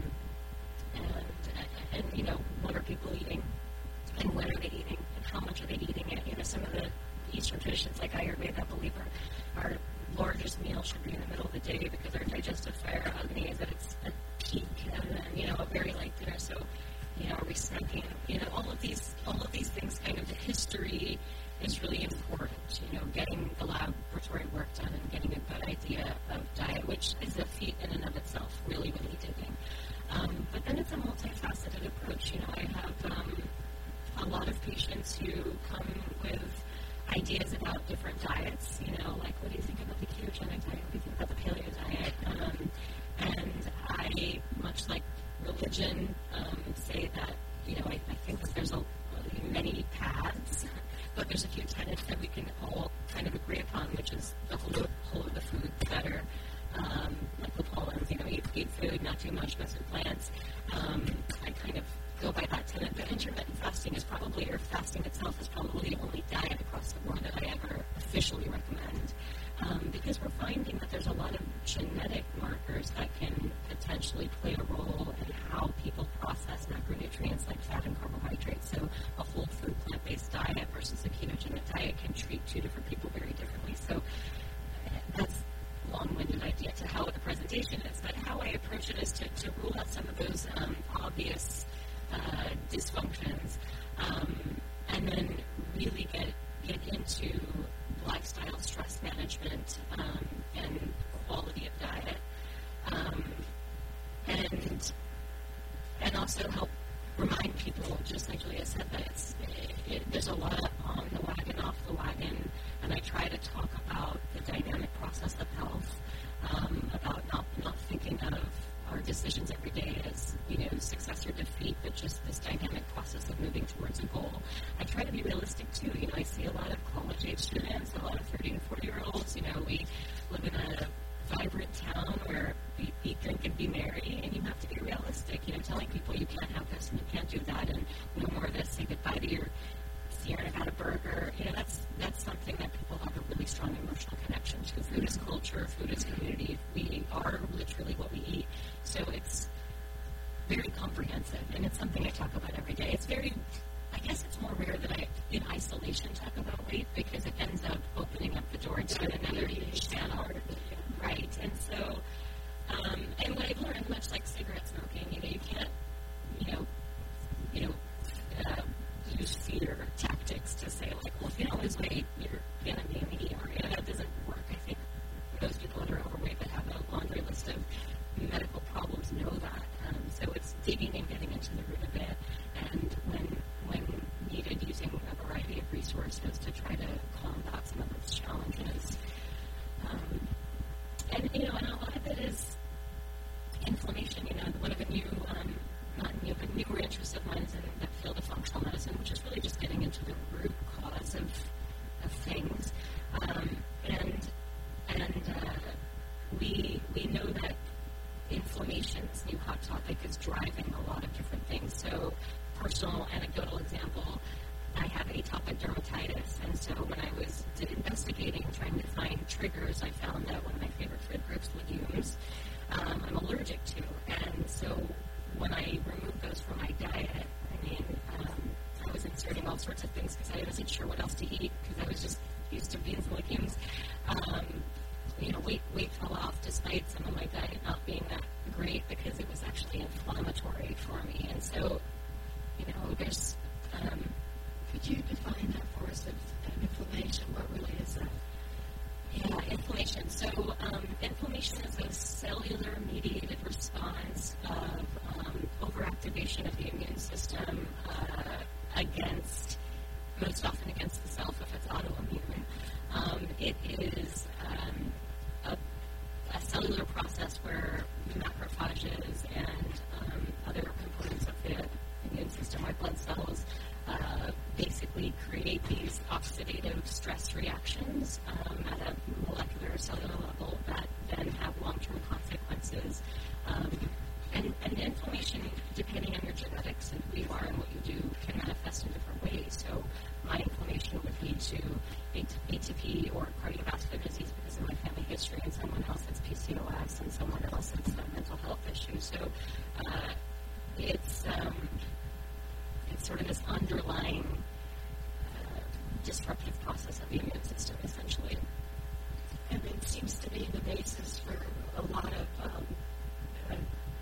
S4: and, and, you know, what are people eating? And when are they eating? And how much are they eating it? You know, some of the Eastern traditions like Ayurveda believe our, our largest meal should be in the middle of the day because our digestive fire agni is at its at peak, and then, you know, a very light dinner. So, you know, are we snacking? You know, all of these, all of these things, kind of the history is really important. You know, getting the laboratory work done and getting a good idea of diet, which is a feat in and of itself, really, really digging. Um, but then it's a multifaceted approach. You know, I have um, a lot of patients who come with ideas about different diets. You know, like, what do you think about the ketogenic diet? What do you think about the paleo diet? Um, and I, much like religion, um, say that, you know, I, I think that there's a, many paths, but there's a few tenets that we can all kind of agree upon, which is the whole, whole of the food better. Um, like the Paulins, you know, eat, eat food, not too much, mess with plants. Um, I kind of go by that tenet. But intermittent fasting is probably, or fasting itself is probably the only diet across the board that I ever officially recommend. Um, because we're finding that there's a lot of genetic markers that can potentially play a role in how people process macronutrients like fat and carbohydrates. So a whole food plant-based diet versus a ketogenic diet can treat two different people very differently. So that's long-winded idea to how the presentation is, but how I approach it is to, to rule out some of those um, obvious uh, dysfunctions, um, and then really get get into lifestyle stress management um, and quality of diet, um, and and also help remind people, just like Julia said, that it's it, it, there's a lot on the wagon, off the wagon, and I try to talk about the dynamic process of health, um, about not not thinking of our decisions every day as, you know, success or defeat, but just this dynamic process of moving towards a goal. I try to be realistic too. You know, I see a lot of college-age students, a lot of thirty and forty-year-olds. You know, we live in a vibrant town where we eat, drink, and be merry, and you have to be realistic. You know, telling people you can't have this and you can't do that, and no more of this. Say goodbye to your Sierra Nevada burger. You know, that's that's something that people have a really strong emotional connection to. Food is culture. Food is community. We are literally what we eat. So it's very comprehensive, and it's something I talk about every day. It's very, I guess it's more rare that I, in isolation, talk about weight because it ends up opening up the door to another channel. Right, and so, um, and what I've learned, much like cigarette smoking, you know, you can't, you know, you know, uh, use fear tactics to say, like, well, if you don't lose weight, you're going to be an E R. You know, that doesn't work. I think most people that are overweight that have a laundry list of medical problems know that. Um, so it's digging and getting into the root of it, and when when needed, using a variety of resources to try to combat some of those challenges. Um, and, you know, and a lot of it is inflammation. You know, one of the new, um, not new, but newer interests of mine is in the field of functional medicine, which is really just getting into the root cause of, of things. Um, and and uh, we we know that inflammation, this new hot topic, is driving a lot of different things. So, personal anecdotal example, I have atopic dermatitis. And so when I was investigating, trying to find triggers, I found that one of my favorite food groups, legumes, um, I'm allergic to. And so when I removed those from my diet, I mean, um, I was inserting all sorts of things because I wasn't sure what else to eat because I was just used to beans and legumes. Um, you know, weight, weight fell off despite some of my diet not being that great because it was actually inflammatory for me. And so, you know, there's... Um,
S1: Could you define that for us, of, of inflammation? What really is that?
S4: Yeah, inflammation. So um, inflammation is a cellular-mediated response of um, overactivation of the immune system uh, against, most often against the self if it's autoimmune. Um, it is um, a, a cellular process where macrophages and um, other components of the immune system, white blood cells, uh, basically create these oxidative stress reactions um, at a molecular cellular level that then have long-term consequences. Um, and, and inflammation, depending on your genetics and who you are and what you do, can manifest in different ways. So my inflammation would lead to A T P or cardiovascular disease because of my family history, and someone else has P C O S, and someone else has a mental health issue. So uh, it's... Um, It's sort of this underlying uh, disruptive process of the immune system, essentially.
S1: And it seems to be the basis for a lot of um, uh,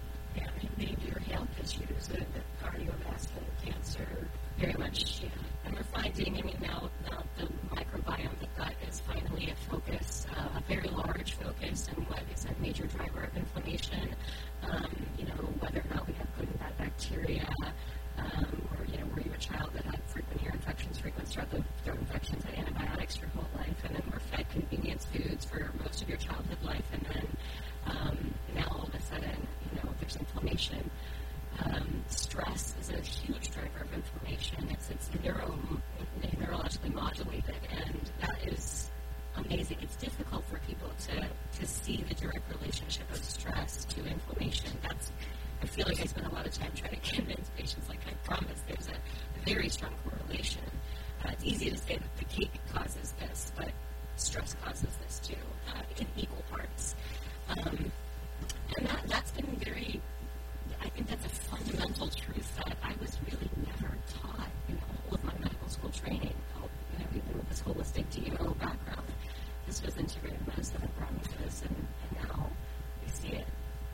S1: major health issues, uh, cardiovascular cancer.
S4: Very much, yeah. And we're finding, I mean, now, now the microbiome, the gut is finally a focus, uh, a very large focus, and what is a major driver of inflammation. Um, you know, whether or not we have good and bad bacteria. Um, or, you know, were you a child that had frequent ear infections, frequent throat infections, had antibiotics your whole life, and then were fed convenience foods for most of your childhood life, and then um, now all of a sudden, you know, there's inflammation. Um, stress is a huge driver of inflammation. It's, it's neuro, neurologically modulated, and that is amazing. It's difficult for people to, to see the direct relationship of stress to inflammation. That's I feel like I spend a lot of time trying to convince patients, like, I promise there's a very strong correlation. Uh, it's easy to say that the cake causes this, but stress causes this too, uh, in equal parts. Um, and that, that's been very, I think that's a fundamental truth that I was really never taught in all of my medical school training, you know, even with this holistic D O background. This was integrative medicine that brought me to this, and, and now we see it.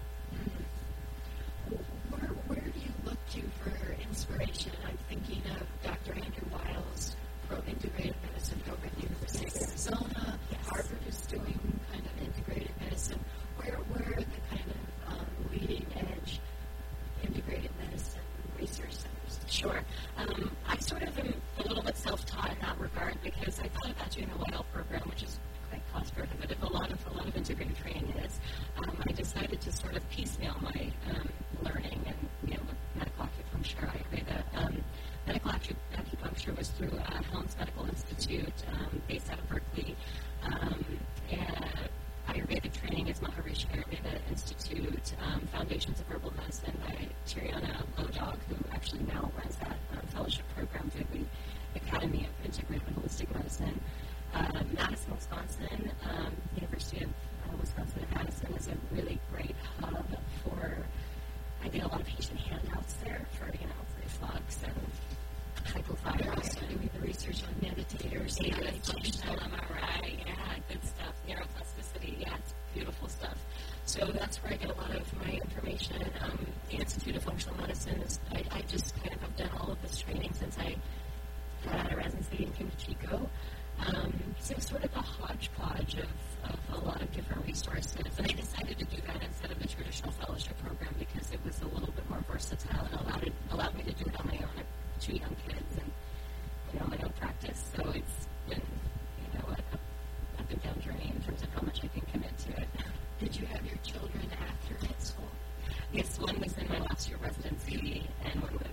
S1: Where, where do you look to for inspiration? I'm thinking of Doctor Andrew Weil's Pro Integrative Medicine program at the University of Arizona.
S4: Yes.
S1: Harvard is doing kind of integrative medicine. Where, where are the kind of um, leading edge integrative medicine research centers?
S4: Sure. Um, I sort of am a little bit self-taught in that regard because I thought about doing a Weil program, which is quite cost prohibitive. A lot of a lot of integrative training is. Um, I decided to sort of piecemeal my um, learning, and you know, with medical acupuncture, Ayurveda. Um, medical acupuncture was through uh, Helms Medical Institute, um, based out of Berkeley. Um, and Ayurveda training is Maharishi Ayurveda Institute, um, Foundations of Herbal Medicine by Tiriana Lodog, who actually now runs that um, fellowship program through the Academy of Integrative and Holistic Medicine. Uh, Madison, Wisconsin, um, University of uh, Wisconsin at Madison is a really great hub for, I get a lot of patient handouts there for, you know, reflux and hypothyroid.
S1: They're also doing the research on meditators,
S4: Yeah,
S1: and
S4: functional M R I, yeah, good stuff. Neuroplasticity, yeah, it's beautiful stuff. So that's where I get a lot of my information. Um, the Institute of Functional Medicine is, I, I just kind of have done all of this training since I got out of residency and came to Chico. Um, so it was sort of a hodgepodge of, of a lot of different resources. And I decided to do that instead of the traditional fellowship program because it was a little bit more versatile and allowed, it, allowed me to do it on my own. I have two young kids and, you know, my own practice. So it's been, you know, a, a up and down journey in terms of how much I can commit to it.
S1: did you have your children after med school?
S4: Yes, one was in my last year residency and one was